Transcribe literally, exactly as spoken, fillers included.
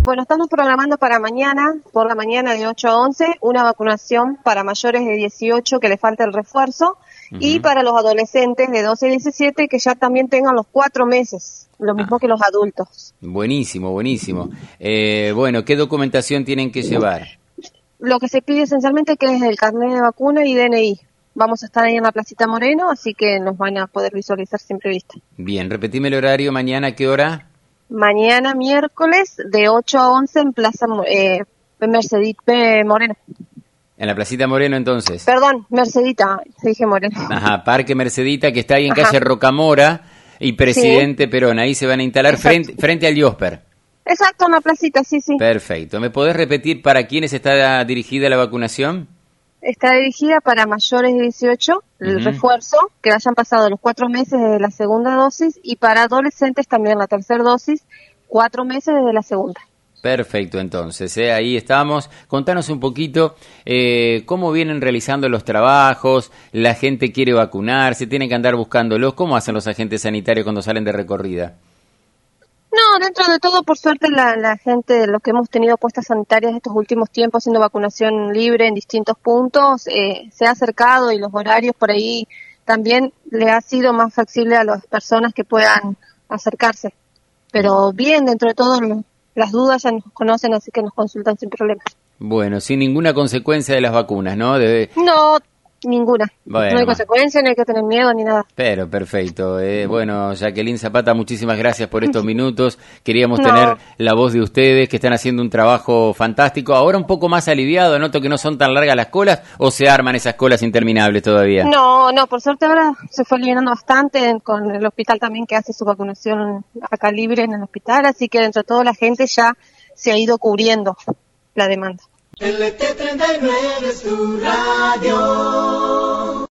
Bueno, estamos programando para mañana, por la mañana de ocho a once, una vacunación para mayores de dieciocho que le falta el refuerzo, uh-huh. y para los adolescentes de doce a diecisiete que ya también tengan los cuatro meses, lo mismo ah. que los adultos. Buenísimo, buenísimo. Eh, bueno, ¿qué documentación tienen que llevar? Lo que se pide esencialmente que es el carnet de vacuna y D N I. Vamos a estar ahí en la Placita Moreno, así que nos van a poder visualizar siempre vista. Bien, repetime el horario, mañana, ¿a qué hora? Mañana miércoles de ocho a once en Plaza eh, Mercedita Moreno. En la Placita Moreno, entonces. Perdón, Mercedita, se dije Moreno. Ajá, Parque Mercedita, que está ahí en Ajá. calle Rocamora y Presidente sí. Perón. Ahí se van a instalar frente, frente al Diosper. Exacto, en la placita, sí, sí. Perfecto. ¿Me podés repetir para quiénes está dirigida la vacunación? Está dirigida para mayores de dieciocho, el uh-huh. refuerzo, que hayan pasado los cuatro meses desde la segunda dosis, y para adolescentes también la tercera dosis, cuatro meses desde la segunda. Perfecto, entonces, ¿eh? Ahí estamos. Contanos un poquito eh, cómo vienen realizando los trabajos, la gente quiere vacunarse, tienen que andar buscándolos. ¿Cómo hacen los agentes sanitarios cuando salen de recorrida? No, dentro de todo, por suerte, la, la gente, los que hemos tenido puestas sanitarias estos últimos tiempos haciendo vacunación libre en distintos puntos, eh, se ha acercado y los horarios por ahí también le ha sido más flexible a las personas que puedan acercarse. Pero bien, dentro de todo, las dudas ya nos conocen, así que nos consultan sin problemas. Bueno, sin ninguna consecuencia de las vacunas, ¿no? Debe... No, ninguna. Bueno, no hay consecuencia, no hay que tener miedo ni nada. Pero perfecto. Eh, bueno, Jacqueline Zapata, muchísimas gracias por estos minutos. Queríamos no. tener la voz de ustedes que están haciendo un trabajo fantástico. Ahora un poco más aliviado, noto que no son tan largas las colas, o se arman esas colas interminables todavía. No, no, por suerte ahora se fue aliviando bastante con el hospital también que hace su vacunación acá libre en el hospital, así que dentro de todo la gente ya se ha ido cubriendo la demanda. L T treinta y nueve es tu radio.